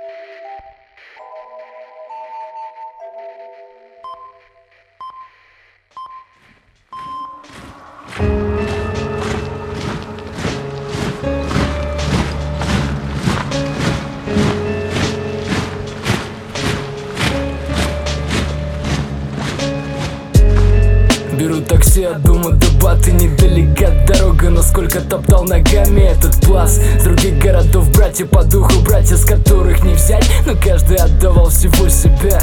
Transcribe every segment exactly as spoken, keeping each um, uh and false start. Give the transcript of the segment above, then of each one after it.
Беру такси от дома до Баты, недалека дорога, но сколько топтал ногами этот пласт. С других городов братья по духу, братья, с которых не взять, но каждый отдавал всего себя.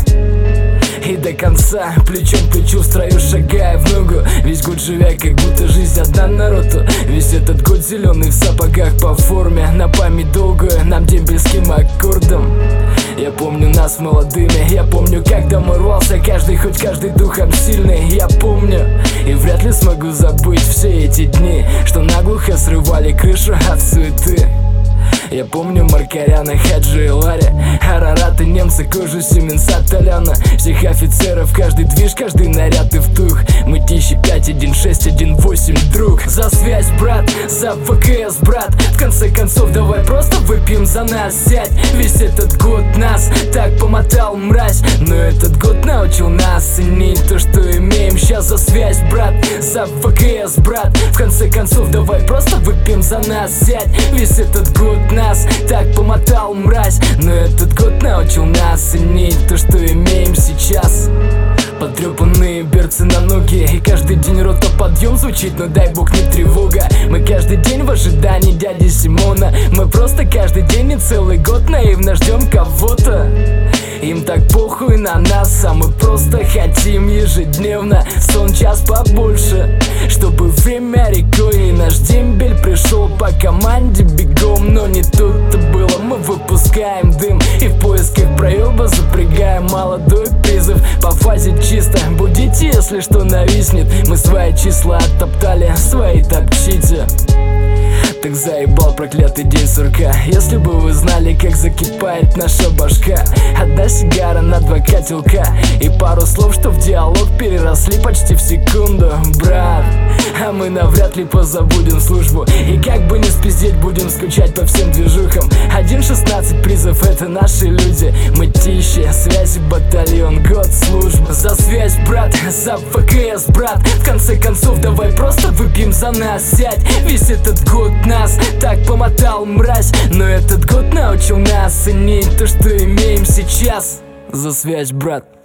И до конца, плечом к плечу в строю шагая в ногу, весь год живя, как будто жизнь одна народу. Весь этот год зеленый в сапогах по форме, на память долгую нам дембельским аккордом. Я помню нас молодыми, я помню, как домой рвался каждый, хоть каждый духом сильный. Я помню, и вряд ли смогу забыть все эти дни, что наглухо срывали крышу от суеты. Я помню Маркаряна, Хаджи и Ларри, Арараты, немцы, кожу, Сименса, Толяна, всех офицеров, каждый движ, каждый наряд и втух. Мы тысяча пять, один шесть, один восемь, друг. За связь, брат, за ВКС, брат. В конце концов, давай просто выпьем за нас, сядь. Весь этот год нас так помотал мразь, но этот год научил нас ценить то, что имеем. Сейчас за связь, брат, за ВКС, брат. В конце концов, давай просто выпьем за нас, сядь. Весь этот год нас так помотал мразь, но этот год научил нас ценить то, что имеем сейчас. Потрепанные берцы на ноги, и каждый день рота подъем звучит, но дай бог не тревога. Мы каждый день в ожидании дяди Симона. Мы просто каждый день и целый год наивно ждем кого-то. Им так похуй на нас, а мы просто хотим ежедневно сон час побольше, чтобы время рекой и наш дембель пришел по команде бегом. Но не тут-то было, мы выпускаем дым и в поисках проеба запрягаем молодой призыв. По фазе чисто, будите, если что нависнет. Мы свои числа оттоптали, свои топчите. Так заебал проклятый день сурка. Если бы вы знали, как закипает наша башка. Одна сигара на два котелка и пару слов, что в диалог переросли почти в секунду, брат. А мы навряд ли позабудем службу, и как бы не спиздеть, будем скучать по всем движухам. Один шестнадцать призов, это наши люди. Мы тище, связь, батальон, год службы. За связь, брат, за ВКС, брат. В конце концов, давай просто выпьем за нас, сядь. Весь этот год нас так помотал мразь, но этот год научил нас ценить то, что имеем сейчас. За связь, брат.